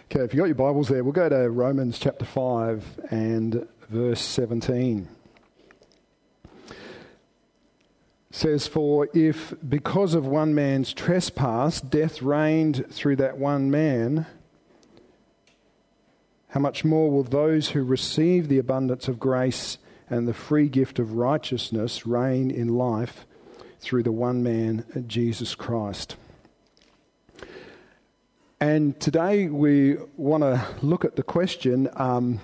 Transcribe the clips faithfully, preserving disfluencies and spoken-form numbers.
Okay, if you've got your Bibles there, we'll go to Romans chapter five and verse seventeen. It says, "For if because of one man's trespass death reigned through that one man, how much more will those who receive the abundance of grace and the free gift of righteousness reign in life through the one man, Jesus Christ?" And today we want to look at the question, um,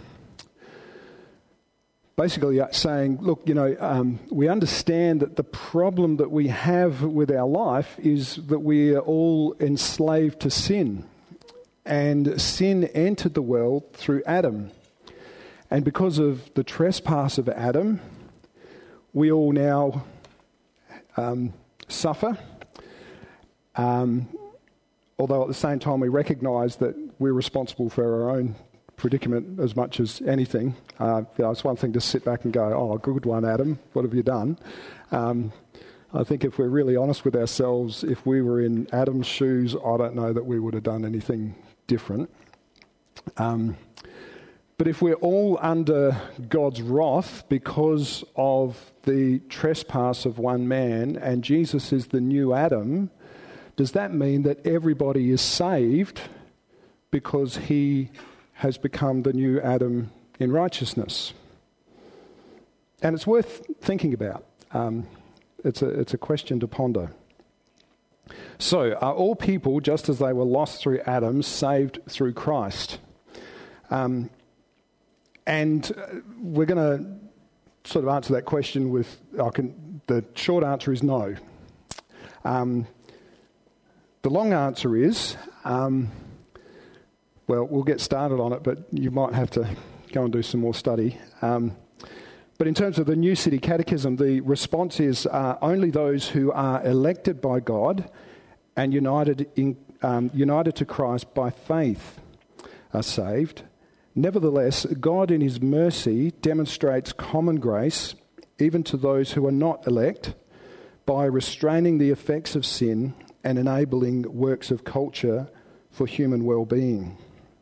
basically saying, look, you know, um, we understand that the problem that we have with our life is that we are all enslaved to sin. And sin entered the world through Adam. And because of the trespass of Adam, we all now um, suffer. Um Although at the same time we recognise that we're responsible for our own predicament as much as anything. Uh, you know, it's one thing to sit back and go, "Oh, good one, Adam. What have you done?" Um, I think if we're really honest with ourselves, if we were in Adam's shoes, I don't know that we would have done anything different. Um, but if we're all under God's wrath because of the trespass of one man, and Jesus is the new Adam, does that mean that everybody is saved because he has become the new Adam in righteousness? And it's worth thinking about. Um, it's a it's a question to ponder. So, are all people, just as they were lost through Adam, saved through Christ? Um, and we're going to sort of answer that question with, I can, the short answer is no. Um, The long answer is, um, well, we'll get started on it, but you might have to go and do some more study. Um, but in terms of the New City Catechism, the response is uh, only those who are elected by God and united in, um, united to Christ by faith are saved. Nevertheless, God in his mercy demonstrates common grace even to those who are not elect by restraining the effects of sin and enabling works of culture for human well-being.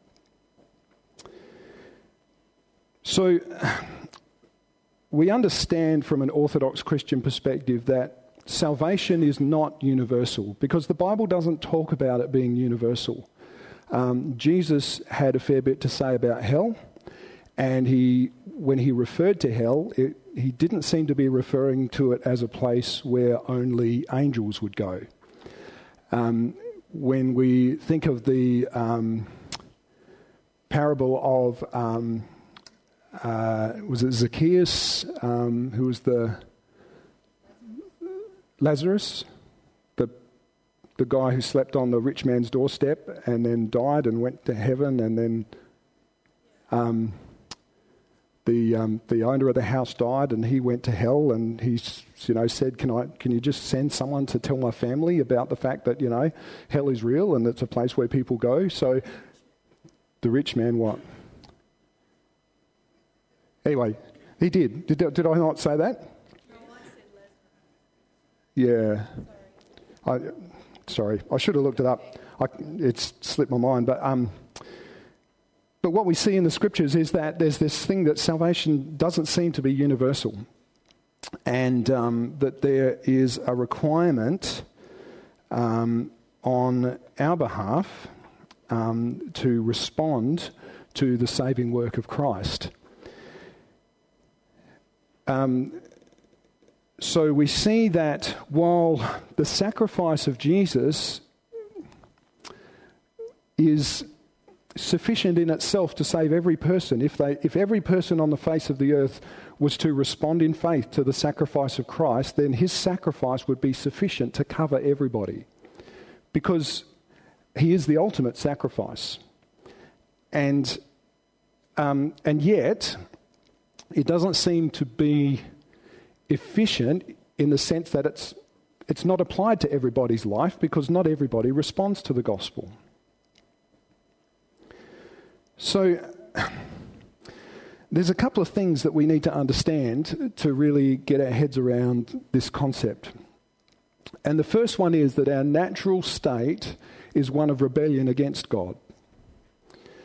So, we understand from an Orthodox Christian perspective that salvation is not universal, because the Bible doesn't talk about it being universal. Um, Jesus had a fair bit to say about hell, and he, when he referred to hell, it, he didn't seem to be referring to it as a place where only angels would go. Um, when we think of the um, parable of, um, uh, was it Zacchaeus, um, who was the Lazarus, the the guy who slept on the rich man's doorstep and then died and went to heaven, and then um, the um, the owner of the house died and he went to hell, and he you know said, "Can I? Can you just send someone to tell my family about the fact that you know hell is real and it's a place where people go?" So the rich man, what? Anyway, he did. Did did I not say that? No, I said Lazarus. Yeah. I sorry, I should have looked it up. I, it's slipped my mind, but um. But what we see in the scriptures is that there's this thing that salvation doesn't seem to be universal, and um, that there is a requirement um, on our behalf um, to respond to the saving work of Christ. Um, so we see that while the sacrifice of Jesus is sufficient in itself to save every person, if they, if every person on the face of the earth was to respond in faith to the sacrifice of Christ, then his sacrifice would be sufficient to cover everybody, because he is the ultimate sacrifice. And um, and yet, it doesn't seem to be efficient in the sense that it's it's not applied to everybody's life, because not everybody responds to the gospel. So there's a couple of things that we need to understand to really get our heads around this concept. And the first one is that our natural state is one of rebellion against God.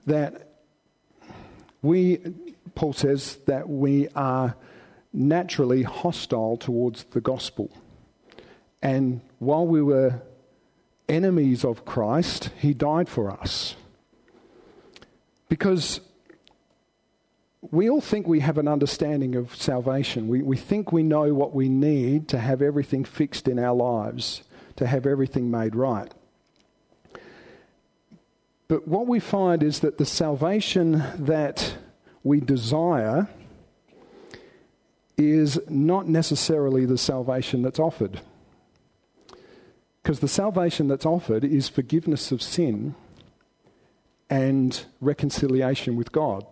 that we, Paul says, that we are naturally hostile towards the gospel. And while we were enemies of Christ, he died for us. Because we all think we have an understanding of salvation. We, we think we know what we need to have everything fixed in our lives, to have everything made right. But what we find is that the salvation that we desire is not necessarily the salvation that's offered. Because the salvation that's offered is forgiveness of sin and reconciliation with God.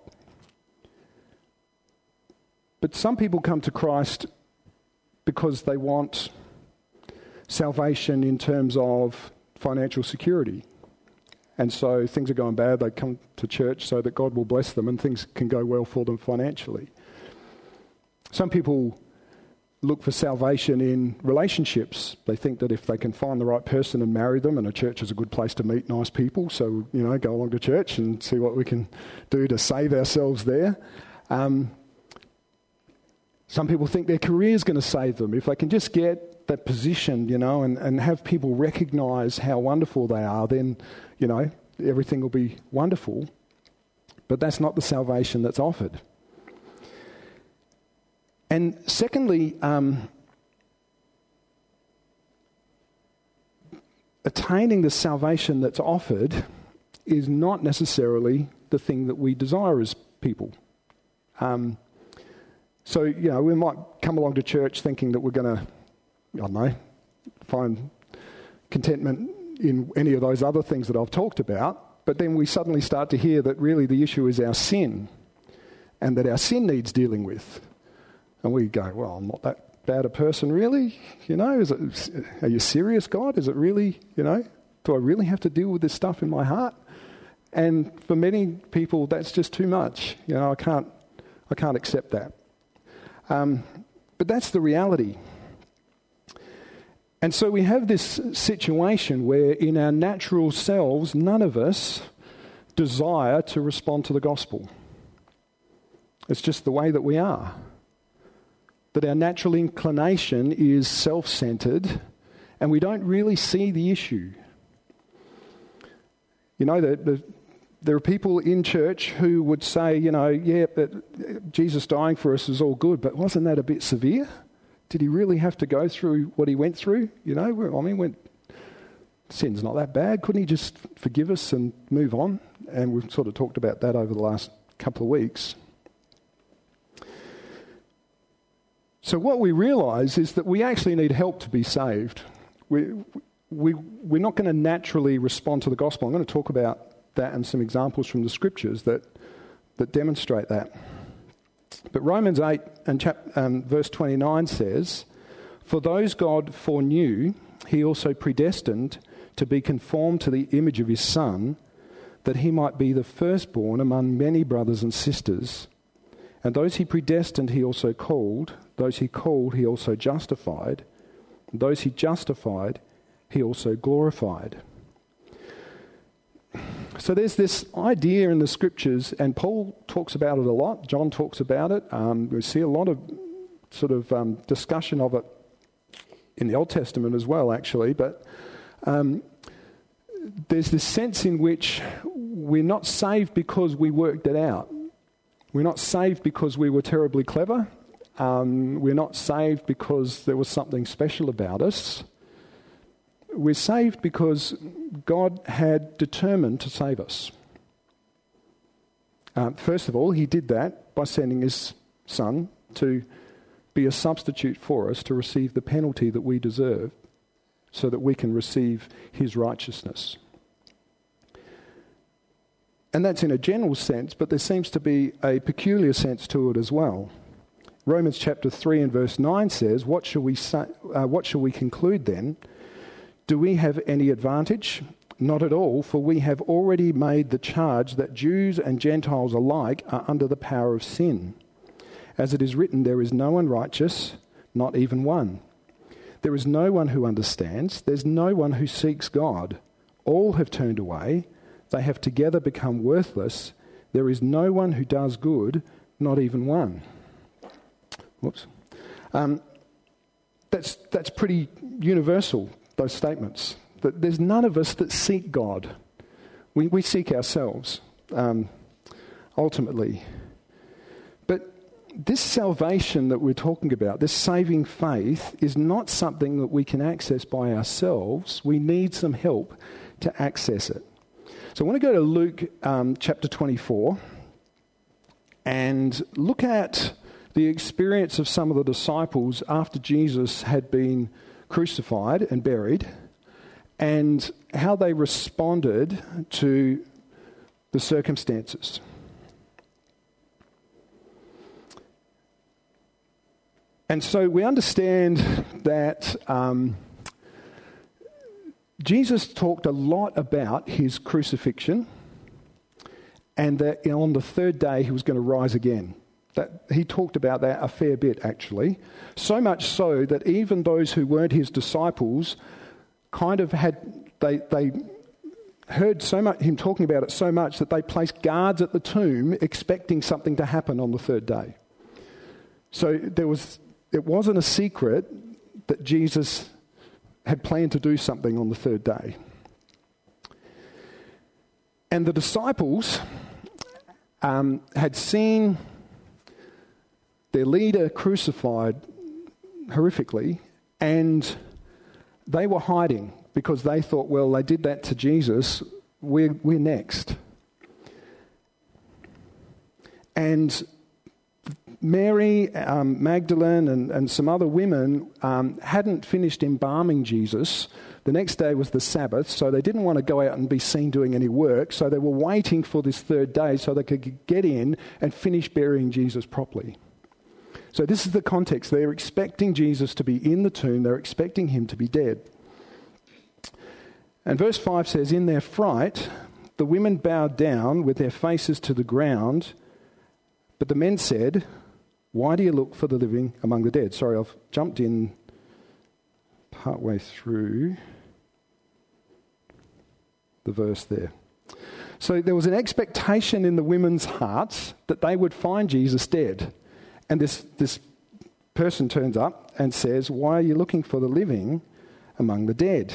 But some people come to Christ because they want salvation in terms of financial security. And so things are going bad, they come to church so that God will bless them and things can go well for them financially. Some people look for salvation in relationships. They think that if they can find the right person and marry them, and a church is a good place to meet nice people, so, you know, go along to church and see what we can do to save ourselves there. Um, some people think their career is going to save them. If they can just get that position, you know, and, and have people recognise how wonderful they are, then, you know, everything will be wonderful. But that's not the salvation that's offered. And secondly, um, attaining the salvation that's offered is not necessarily the thing that we desire as people. Um, so, you know, we might come along to church thinking that we're going to, I don't know, find contentment in any of those other things that I've talked about, but then we suddenly start to hear that really the issue is our sin and that our sin needs dealing with. And we go, well, I'm not that bad a person, really. You know, is it, are you serious, God? Is it really, you know, do I really have to deal with this stuff in my heart? And for many people, that's just too much. You know, I can't, I can't accept that. Um, but that's the reality. And so we have this situation where in our natural selves, none of us desire to respond to the gospel. It's just the way that we are. That our natural inclination is self-centered and we don't really see the issue. You know, the, the, there are people in church who would say, you know, yeah, but Jesus dying for us is all good, but wasn't that a bit severe? Did he really have to go through what he went through? You know, I mean, when sin's not that bad. Couldn't he just forgive us and move on? And we've sort of talked about that over the last couple of weeks. So what we realise is that we actually need help to be saved. We, we, we're not going to naturally respond to the gospel. I'm going to talk about that and some examples from the scriptures that, that demonstrate that. But Romans eight and chap, um, verse twenty-nine says, "For those God foreknew, he also predestined to be conformed to the image of his Son, that he might be the firstborn among many brothers and sisters. And those he predestined he also called, those he called he also justified, and those he justified he also glorified." So there's this idea in the scriptures, and Paul talks about it a lot. John talks about it. Um, we see a lot of sort of um, discussion of it in the Old Testament as well, actually. But um, there's this sense in which we're not saved because we worked it out. We're not saved because we were terribly clever. Um, we're not saved because there was something special about us. We're saved because God had determined to save us. Uh, first of all, he did that by sending his Son to be a substitute for us, to receive the penalty that we deserve, so that we can receive his righteousness. And that's in a general sense, but there seems to be a peculiar sense to it as well. Romans chapter three and verse nine says, "What shall we say, uh, what shall we conclude then? Do we have any advantage? Not at all, for we have already made the charge that Jews and Gentiles alike are under the power of sin. As it is written, there is no one righteous, not even one. There is no one who understands. There's no one who seeks God. All have turned away. They have together become worthless. There is no one who does good, not even one. Whoops. Um, that's, that's pretty universal, those statements. That there's none of us that seek God. We, we seek ourselves, um, ultimately. But this salvation that we're talking about, this saving faith, is not something that we can access by ourselves. We need some help to access it. So I want to go to Luke um, chapter twenty-four and look at the experience of some of the disciples after Jesus had been crucified and buried, and how they responded to the circumstances. And so we understand that um, Jesus talked a lot about his crucifixion, and that on the third day he was going to rise again. That he talked about that a fair bit, actually. So much so that even those who weren't his disciples kind of had, they they heard so much him talking about it so much that they placed guards at the tomb expecting something to happen on the third day. So there was, it wasn't a secret that Jesus had planned to do something on the third day. And the disciples um, had seen their leader crucified horrifically, and they were hiding because they thought, well, they did that to Jesus, we're, we're next. And Mary, um, Magdalene, and, and some other women um, hadn't finished embalming Jesus. The next day was the Sabbath, so they didn't want to go out and be seen doing any work, so they were waiting for this third day so they could get in and finish burying Jesus properly. So this is the context. They're expecting Jesus to be in the tomb. They're expecting him to be dead. And verse five says, in their fright, the women bowed down with their faces to the ground, but the men said, why do you look for the living among the dead? Sorry, I've jumped in partway through the verse there. So there was an expectation in the women's hearts that they would find Jesus dead. And this, this person turns up and says, why are you looking for the living among the dead?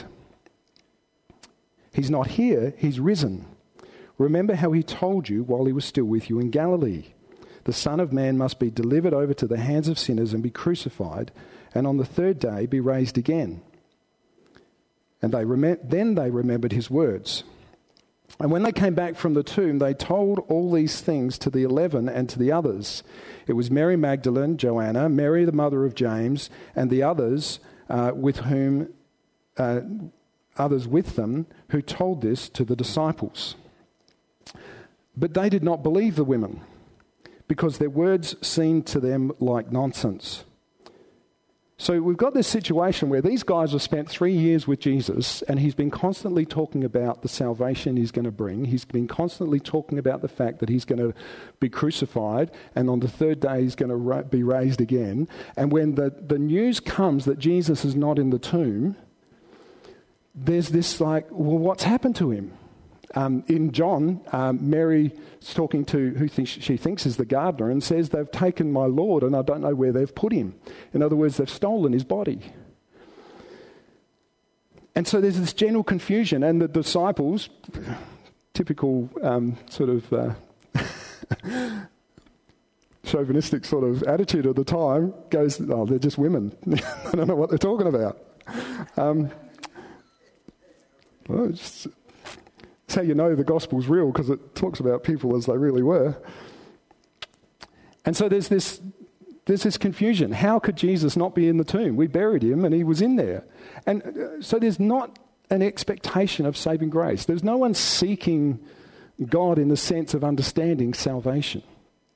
He's not here, he's risen. Remember how he told you while he was still with you in Galilee. The Son of Man must be delivered over to the hands of sinners and be crucified, and on the third day be raised again. And they rem- then they remembered his words. And when they came back from the tomb, they told all these things to the eleven and to the others. It was Mary Magdalene, Joanna, Mary the mother of James, and the others uh, with whom uh, others with them who told this to the disciples. But they did not believe the women, because their words seemed to them like nonsense. So we've got this situation where these guys have spent three years with Jesus, and he's been constantly talking about the salvation he's going to bring. He's been constantly talking about the fact that he's going to be crucified, and on the third day he's going to ra- be raised again. And when the, the news comes that Jesus is not in the tomb, there's this like, well, what's happened to him? Um, in John, um, Mary's talking to who thinks, she thinks is the gardener, and says, they've taken my Lord and I don't know where they've put him. In other words, they've stolen his body. And so there's this general confusion, and the disciples, typical um, sort of uh, chauvinistic sort of attitude at the time, goes, oh, they're just women. I don't know what they're talking about. Um, well, it's just... That's how you know the gospel's real, because it talks about people as they really were. And so there's this there's this confusion. How could Jesus not be in the tomb? We buried him and he was in there. And uh, so there's not an expectation of saving grace. There's no one seeking God in the sense of understanding salvation.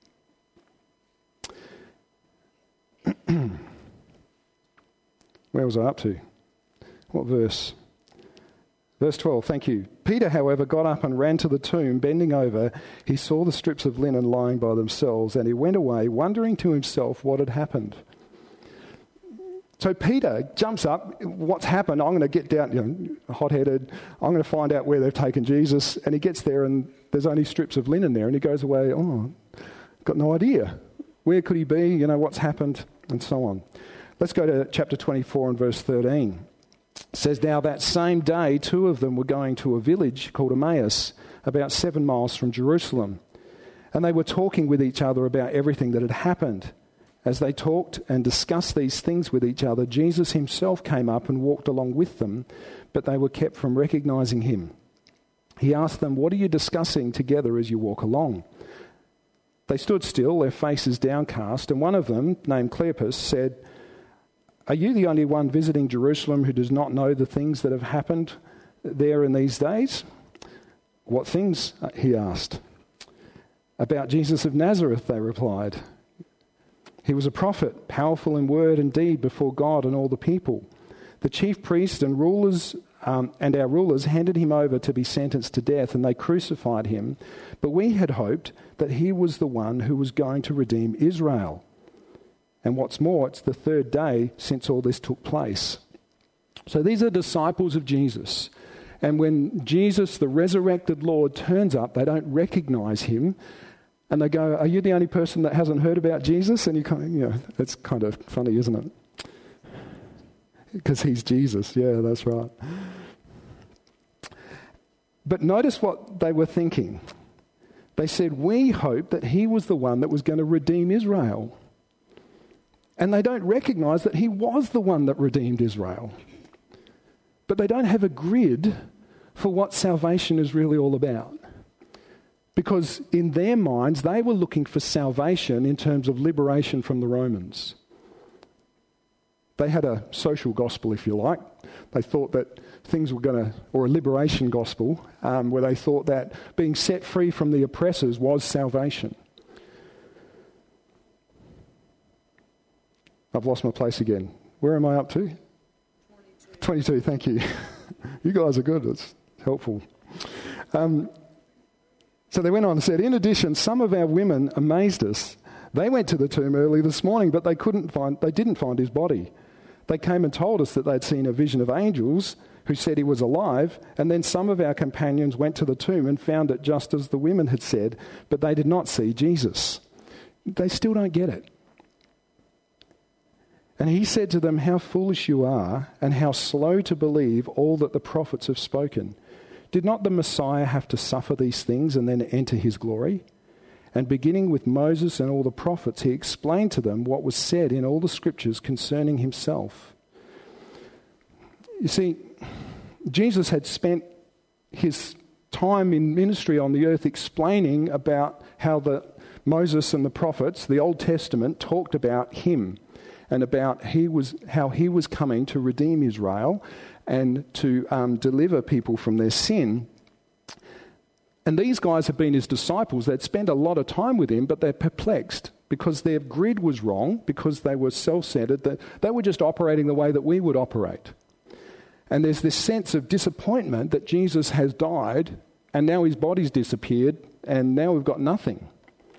Where was I up to? What verse? Verse twelve, thank you. Peter, however, got up and ran to the tomb. Bending over, he saw the strips of linen lying by themselves, and he went away, wondering to himself what had happened. So Peter jumps up. What's happened? I'm going to get down, you know, hot-headed. I'm going to find out where they've taken Jesus. And he gets there and there's only strips of linen there. And he goes away, oh, got no idea. Where could he be? You know, what's happened? And so on. Let's go to chapter twenty-four and verse thirteen. It says, now that same day, two of them were going to a village called Emmaus, about seven miles from Jerusalem. And they were talking with each other about everything that had happened. As they talked and discussed these things with each other, Jesus himself came up and walked along with them, but they were kept from recognizing him. He asked them, what are you discussing together as you walk along? They stood still, their faces downcast, and one of them, named Cleopas, said, are you the only one visiting Jerusalem who does not know the things that have happened there in these days? What things? He asked. About Jesus of Nazareth, they replied. He was a prophet, powerful in word and deed before God and all the people. The chief priests and rulers um, and our rulers handed him over to be sentenced to death, and they crucified him. But we had hoped that he was the one who was going to redeem Israel. And what's more, it's the third day since all this took place. So these are disciples of Jesus. And when Jesus, the resurrected Lord, turns up, they don't recognize him. And they go, are you the only person that hasn't heard about Jesus? And you kind of, you know, it's kind of funny, isn't it? Because he's Jesus. Yeah, that's right. But notice what they were thinking. They said, we hoped that he was the one that was going to redeem Israel. And they don't recognize that he was the one that redeemed Israel. But they don't have a grid for what salvation is really all about. Because in their minds, they were looking for salvation in terms of liberation from the Romans. They had a social gospel, if you like. They thought that things were going to, or a liberation gospel, um, where they thought that being set free from the oppressors was salvation. I've lost my place again. Where am I up to? twenty-two. twenty-two, thank you. You guys are good. It's helpful. Um, so they went on and said, in addition, some of our women amazed us. They went to the tomb early this morning, but they couldn't find, they didn't find his body. They came and told us that they'd seen a vision of angels who said he was alive, and then some of our companions went to the tomb and found it just as the women had said, but they did not see Jesus. They still don't get it. And he said to them, how foolish you are, and how slow to believe all that the prophets have spoken. Did not the Messiah have to suffer these things and then enter his glory? And beginning with Moses and all the prophets, he explained to them what was said in all the scriptures concerning himself. You see, Jesus had spent his time in ministry on the earth explaining about how the Moses and the prophets, the Old Testament, talked about him and about he was how he was coming to redeem Israel and to um, deliver people from their sin. And these guys have been his disciples. They'd spent a lot of time with him, but they're perplexed because their grid was wrong, because they were self-centered, that they were just operating the way that we would operate. And there's this sense of disappointment that Jesus has died and now his body's disappeared and now we've got nothing.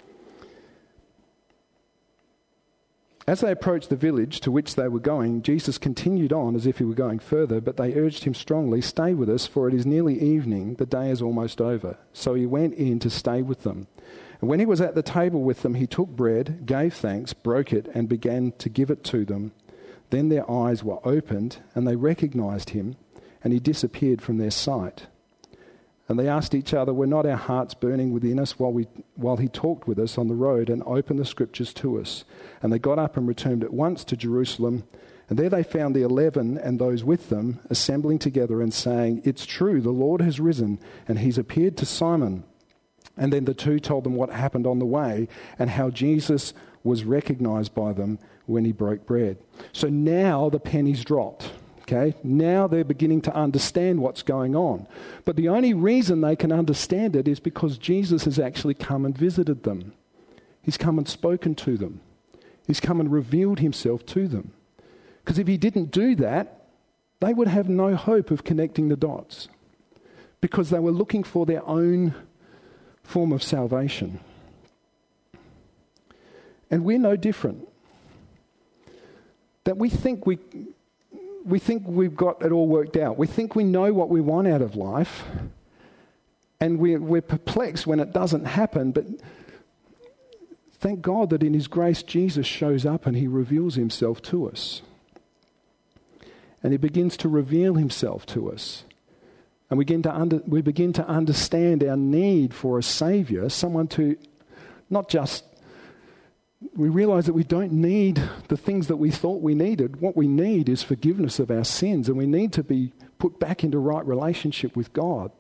As they approached the village to which they were going, Jesus continued on as if he were going further, but they urged him strongly, stay with us, for it is nearly evening, the day is almost over. So he went in to stay with them. And when he was at the table with them, he took bread, gave thanks, broke it, and began to give it to them. Then their eyes were opened, and they recognized him, and he disappeared from their sight. And they asked each other, were not our hearts burning within us while we while he talked with us on the road and opened the scriptures to us? And they got up and returned at once to Jerusalem. And there they found the eleven and those with them assembling together and saying, it's true, the Lord has risen, and he's appeared to Simon. And then the two told them what happened on the way and how Jesus was recognized by them when he broke bread. So now the penny's dropped. Okay, now they're beginning to understand what's going on. But the only reason they can understand it is because Jesus has actually come and visited them. He's come and spoken to them. He's come and revealed himself to them. Because if he didn't do that, they would have no hope of connecting the dots. Because they were looking for their own form of salvation. And we're no different. that we think we we think we've got it all worked out. We think we know what we want out of life, and we're, we're perplexed when it doesn't happen, but thank God that in his grace, Jesus shows up and he reveals himself to us. And he begins to reveal himself to us. And we begin to, under, we begin to understand our need for a saviour, someone to not just... We realise that we don't need the things that we thought we needed. What we need is forgiveness of our sins, and we need to be put back into right relationship with God.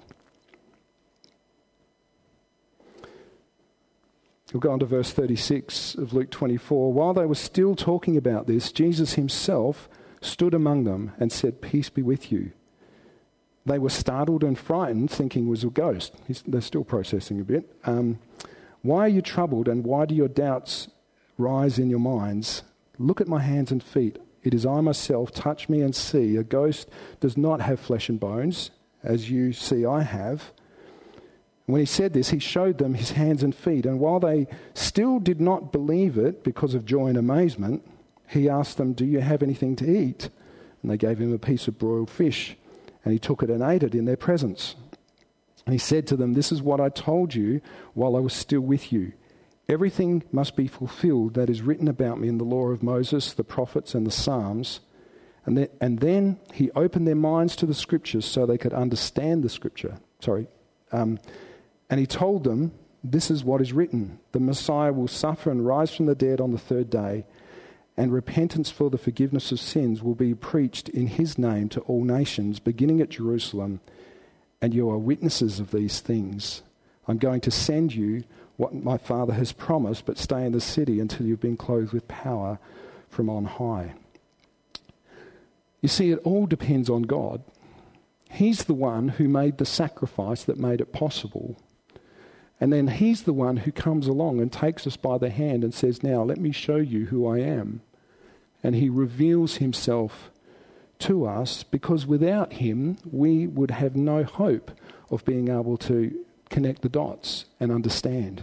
We'll go on to verse thirty-six of Luke twenty-four. While they were still talking about this, Jesus himself stood among them and said, "Peace be with you." They were startled and frightened, thinking it was a ghost. He's, they're still processing a bit. Um, why are you troubled, and why do your doubts rise in your minds? Look at my hands and feet. It is I myself. Touch me and see. A ghost does not have flesh and bones, as you see I have. When he said this, he showed them his hands and feet. And while they still did not believe it because of joy and amazement, he asked them, "Do you have anything to eat?" And they gave him a piece of broiled fish. And he took it and ate it in their presence. And he said to them, "This is what I told you while I was still with you. Everything must be fulfilled that is written about me in the law of Moses, the prophets, and the Psalms." And then, and then he opened their minds to the scriptures so they could understand the scripture. Sorry. Um, and he told them, "This is what is written. The Messiah will suffer and rise from the dead on the third day, and repentance for the forgiveness of sins will be preached in his name to all nations, beginning at Jerusalem. And you are witnesses of these things. I'm going to send you what my Father has promised, but stay in the city until you've been clothed with power from on high." You see, it all depends on God. He's the one who made the sacrifice that made it possible. And then he's the one who comes along and takes us by the hand and says, "Now let me show you who I am." And he reveals himself to us, because without him, we would have no hope of being able to connect the dots and understand.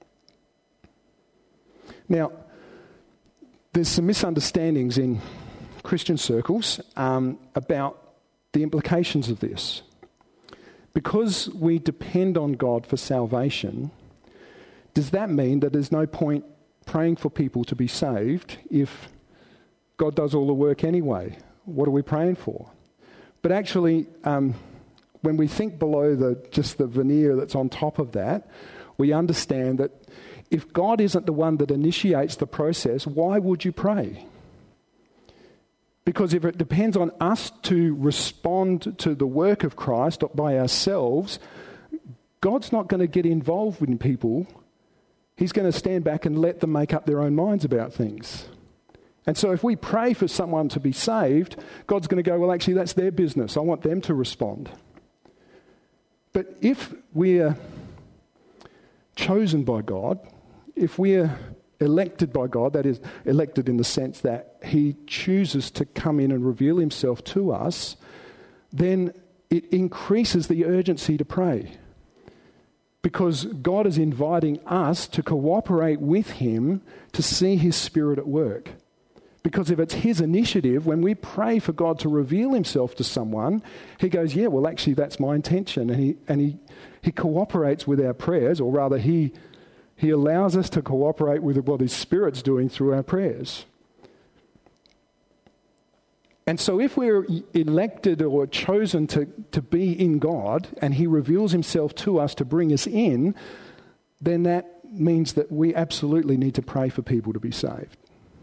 Now, there's some misunderstandings in Christian circles um, about the implications of this. Because we depend on God for salvation, does that mean that there's no point praying for people to be saved if God does all the work anyway? What are we praying for? But actually, um, when we think below the just the veneer that's on top of that, we understand that if God isn't the one that initiates the process, why would you pray? Because if it depends on us to respond to the work of Christ by ourselves, God's not going to get involved in people. He's going to stand back and let them make up their own minds about things. And so if we pray for someone to be saved, God's going to go, "Well, actually, that's their business. I want them to respond." But if we're chosen by God, if we're elected by God, that is, elected in the sense that he chooses to come in and reveal himself to us, then it increases the urgency to pray. Because God is inviting us to cooperate with him to see his Spirit at work. Because if it's his initiative, when we pray for God to reveal himself to someone, he goes, "Yeah, well, actually, that's my intention." And he and he, he cooperates with our prayers, or rather, he he allows us to cooperate with what his Spirit's doing through our prayers. And so if we're elected or chosen to, to be in God, and he reveals himself to us to bring us in, then that means that we absolutely need to pray for people to be saved.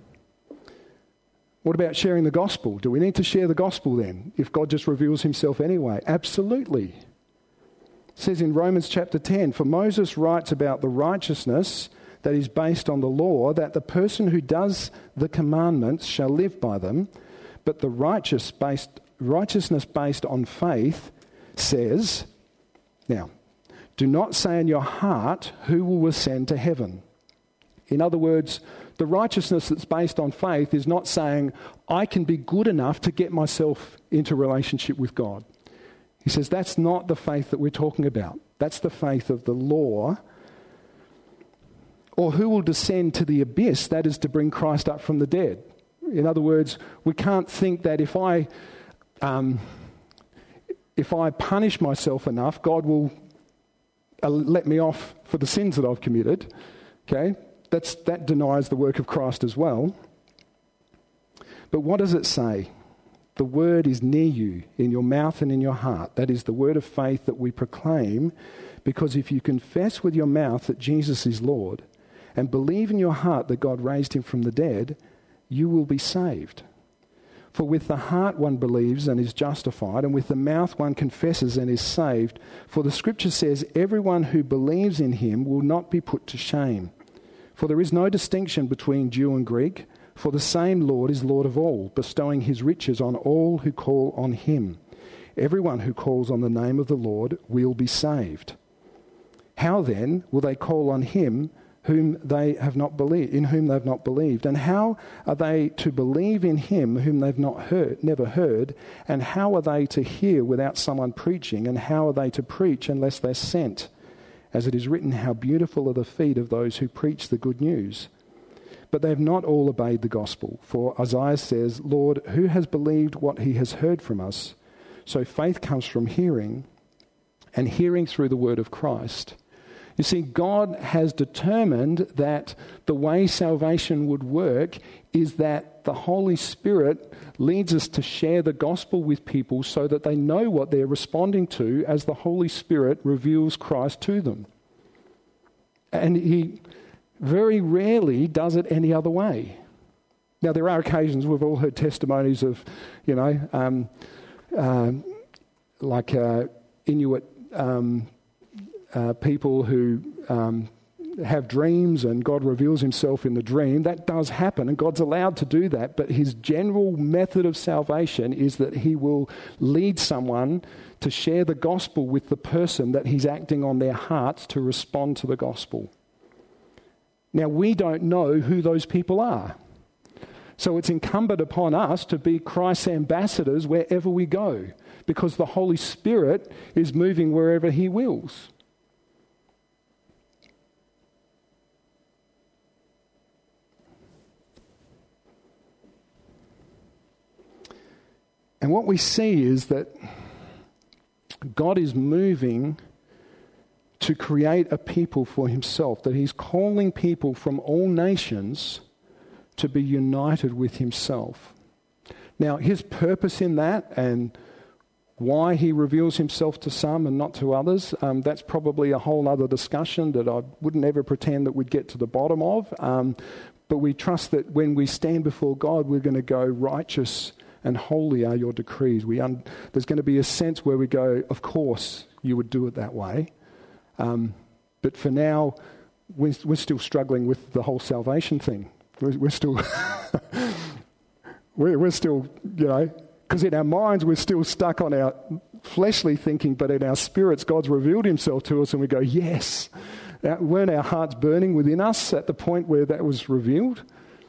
What about sharing the gospel? Do we need to share the gospel then, if God just reveals himself anyway? Absolutely. It says in Romans chapter ten, "For Moses writes about the righteousness that is based on the law, that the person who does the commandments shall live by them, but the righteous based, righteousness based on faith says," now, "do not say in your heart, who will ascend to heaven." In other words, the righteousness that's based on faith is not saying, I can be good enough to get myself into relationship with God. He says that's not the faith that we're talking about. That's the faith of the law. Or who will descend to the abyss, that is to bring Christ up from the dead. In other words, we can't think that if I um, if I punish myself enough, God will uh, let me off for the sins that I've committed. Okay, that's that denies the work of Christ as well. But what does it say? The word is near you, in your mouth and in your heart. That is the word of faith that we proclaim, because if you confess with your mouth that Jesus is Lord and believe in your heart that God raised him from the dead, you will be saved. For with the heart one believes and is justified, and with the mouth one confesses and is saved. For the scripture says, everyone who believes in him will not be put to shame. For there is no distinction between Jew and Greek, for the same Lord is Lord of all, bestowing his riches on all who call on him. Everyone who calls on the name of the Lord will be saved. How then will they call on him whom they have not believed, in whom they have not believed? And how are they to believe in him whom they've not heard, never heard? And how are they to hear without someone preaching? And how are they to preach unless they're sent? As it is written, how beautiful are the feet of those who preach the good news. But they have not all obeyed the gospel. For Isaiah says, Lord, who has believed what he has heard from us? So faith comes from hearing, and hearing through the word of Christ. You see, God has determined that the way salvation would work is that the Holy Spirit leads us to share the gospel with people so that they know what they're responding to as the Holy Spirit reveals Christ to them. And he very rarely does it any other way. Now, there are occasions, we've all heard testimonies of, you know, um, uh, like uh, Inuit um, uh, people who um, have dreams and God reveals himself in the dream. That does happen, and God's allowed to do that, but his general method of salvation is that he will lead someone to share the gospel with the person that he's acting on their hearts to respond to the gospel. Now, we don't know who those people are. So it's incumbent upon us to be Christ's ambassadors wherever we go, because the Holy Spirit is moving wherever he wills. And what we see is that God is moving to create a people for himself, that he's calling people from all nations to be united with himself. Now, his purpose in that and why he reveals himself to some and not to others, um, that's probably a whole other discussion that I wouldn't ever pretend that we'd get to the bottom of. Um, but we trust that when we stand before God, we're going to go, righteous and holy are your decrees. We un- there's going to be a sense where we go, of course you would do it that way. Um, but for now, we're, we're still struggling with the whole salvation thing. We're, we're still, we're, we're still, you know, because in our minds we're still stuck on our fleshly thinking, but in our spirits God's revealed himself to us and we go, yes. Now, weren't our hearts burning within us at the point where that was revealed?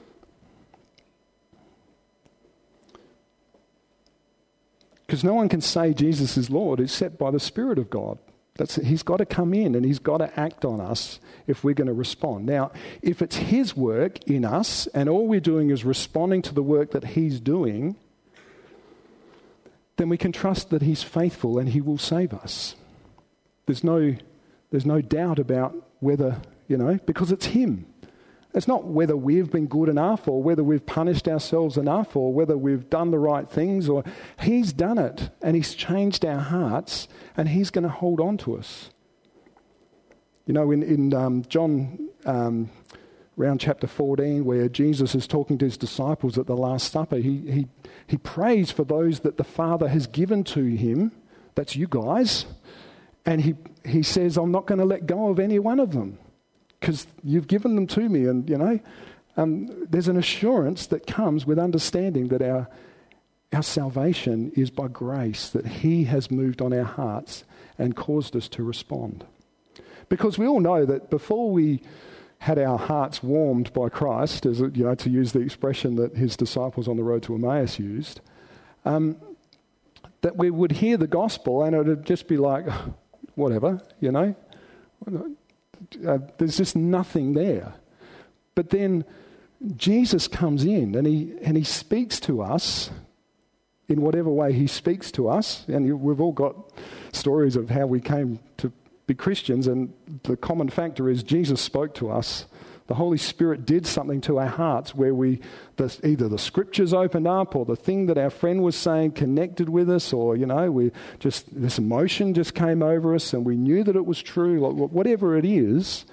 Because no one can say Jesus is Lord except by the Spirit of God. That's, he's got to come in and he's got to act on us if we're going to respond. Now, if it's his work in us and all we're doing is responding to the work that he's doing, then we can trust that he's faithful and he will save us. There's no, there's no doubt about whether, you know, because it's him. It's not whether we've been good enough or whether we've punished ourselves enough or whether we've done the right things, or he's done it and he's changed our hearts and he's going to hold on to us. You know, in, in um, John um, around chapter fourteen, where Jesus is talking to his disciples at the Last Supper, he, he, he prays for those that the Father has given to him. That's you guys. And he, he says, I'm not going to let go of any one of them, because you've given them to me. And, you know, um, there's an assurance that comes with understanding that our our salvation is by grace, that he has moved on our hearts and caused us to respond. Because we all know that before we had our hearts warmed by Christ, as you know, to use the expression that his disciples on the road to Emmaus used, um, that we would hear the gospel and it would just be like, whatever, you know. Uh, there's just nothing there. But then Jesus comes in and he and he speaks to us in whatever way he speaks to us. And we've all got stories of how we came to be Christians, and the common factor is Jesus spoke to us. The Holy Spirit did something to our hearts where we, the, either the scriptures opened up or the thing that our friend was saying connected with us, or, you know, we just, this emotion just came over us and we knew that it was true, like whatever it is,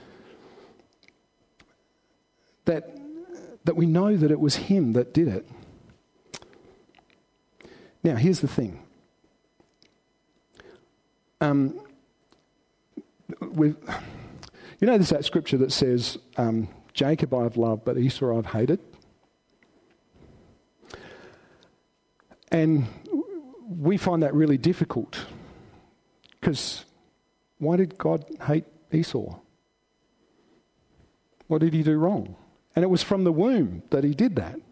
that, that we know that it was him that did it. Now, here's the thing. Um, we've... You know, there's that scripture that says, um, Jacob I've loved, but Esau I've hated. And we find that really difficult. Because why did God hate Esau? What did he do wrong? And it was from the womb that he did that.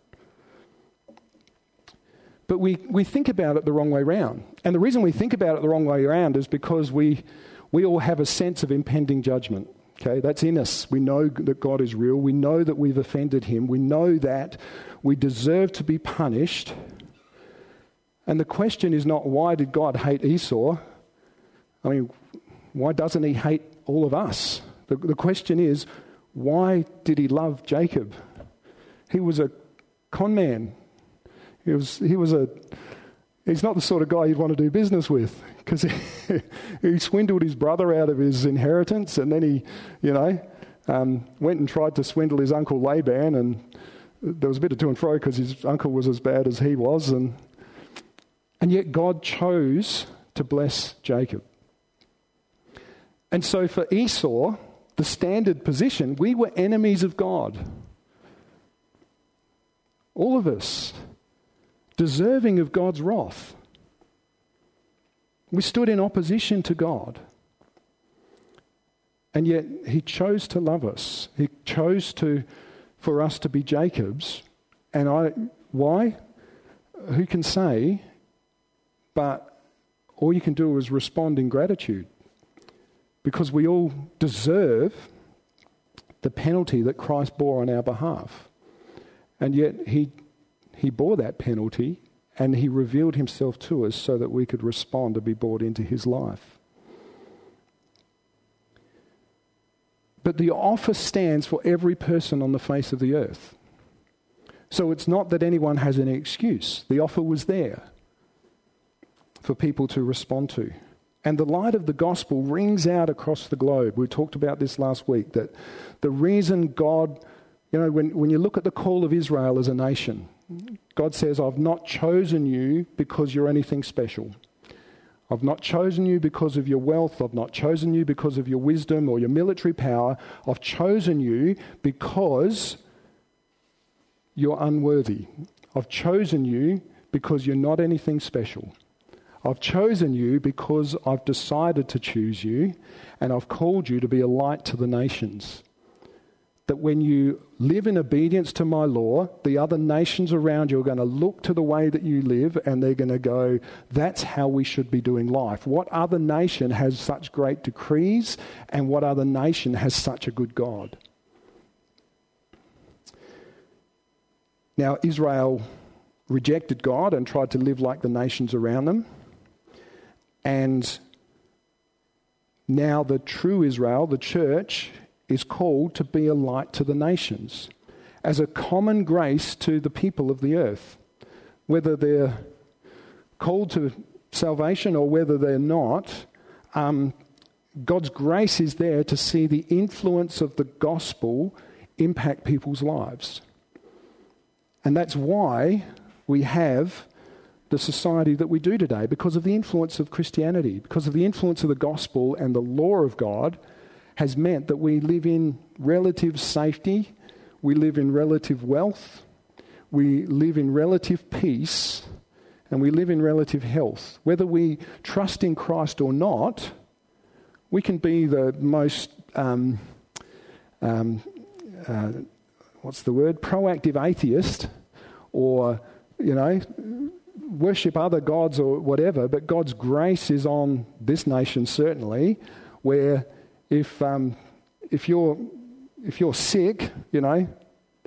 But we, we think about it the wrong way round. And the reason we think about it the wrong way around is because we we all have a sense of impending judgment. Okay, that's in us. We know that God is real. We know that we've offended him. We know that we deserve to be punished. And the question is not, why did God hate Esau? I mean, why doesn't he hate all of us? The, the question is, why did he love Jacob? He was a con man. He was, he was a... He's not the sort of guy you'd want to do business with, because he, he swindled his brother out of his inheritance, and then he, you know, um, went and tried to swindle his uncle Laban, and there was a bit of to and fro because his uncle was as bad as he was, and and yet God chose to bless Jacob. And so for Esau, the standard position, we were enemies of God. All of us. Deserving of God's wrath. We stood in opposition to God. And yet he chose to love us. He chose to for us to be Jacob's. And I why? Who can say? But all you can do is respond in gratitude. Because we all deserve the penalty that Christ bore on our behalf. And yet he He bore that penalty, and he revealed himself to us so that we could respond and be brought into his life. But the offer stands for every person on the face of the earth. So it's not that anyone has any excuse. The offer was there for people to respond to. And the light of the gospel rings out across the globe. We talked about this last week, that the reason God, you know, when, when you look at the call of Israel as a nation, God says, I've not chosen you because you're anything special. I've not chosen you because of your wealth. I've not chosen you because of your wisdom or your military power. I've chosen you because you're unworthy. I've chosen you because you're not anything special. I've chosen you because I've decided to choose you, and I've called you to be a light to the nations. That when you live in obedience to my law, the other nations around you are going to look to the way that you live, and they're going to go, that's how we should be doing life. What other nation has such great decrees, and what other nation has such a good God? Now, Israel rejected God and tried to live like the nations around them. And now the true Israel, the church, is called to be a light to the nations as a common grace to the people of the earth. Whether they're called to salvation or whether they're not, um, God's grace is there to see the influence of the gospel impact people's lives. And that's why we have the society that we do today, because of the influence of Christianity, because of the influence of the gospel and the law of God has meant that we live in relative safety, we live in relative wealth, we live in relative peace, and we live in relative health. Whether we trust in Christ or not, we can be the most, um, um, uh, what's the word, proactive atheist, or, you know, worship other gods or whatever, but God's grace is on this nation certainly, where If um, if you're if you're sick, you know,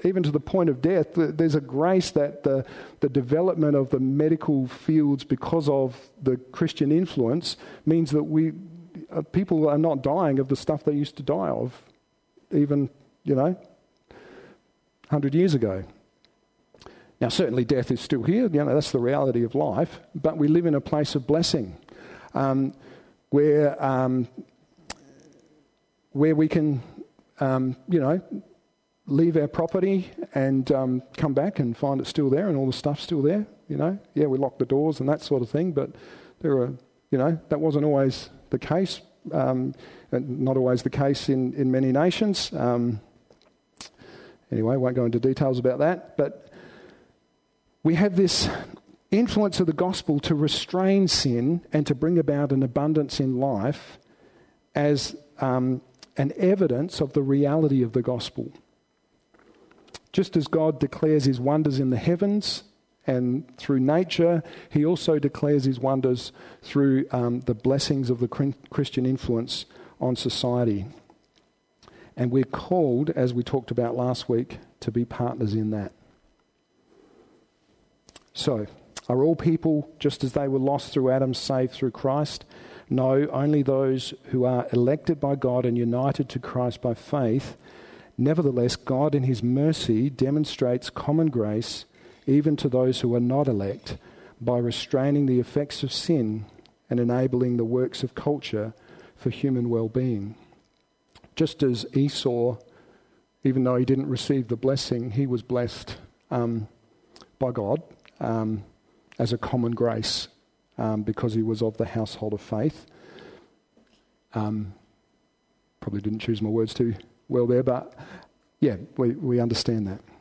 even to the point of death, there's a grace that the, the development of the medical fields because of the Christian influence means that we uh, people are not dying of the stuff they used to die of, even, you know, one hundred years ago. Now, certainly death is still here. You know, that's the reality of life. But we live in a place of blessing, um, where um, where we can, um, you know, leave our property and um, come back and find it still there and all the stuff's still there. You know, yeah, we lock the doors and that sort of thing. But there are, you know, that wasn't always the case. Um, and not always the case in in many nations. Um, anyway, I won't go into details about that, but we have this influence of the gospel to restrain sin and to bring about an abundance in life as um, an evidence of the reality of the gospel. Just as God declares his wonders in the heavens and through nature, he also declares his wonders through um, the blessings of the Christian influence on society. And we're called, as we talked about last week, to be partners in that. So, are all people, just as they were lost through Adam, saved through Christ? No, only those who are elected by God and united to Christ by faith. Nevertheless, God in his mercy demonstrates common grace even to those who are not elect by restraining the effects of sin and enabling the works of culture for human well-being. Just as Esau, even though he didn't receive the blessing, he was blessed um, by God. Um, as a common grace um, because he was of the household of faith. Um, probably didn't choose my words too well there, but yeah, we, we understand that.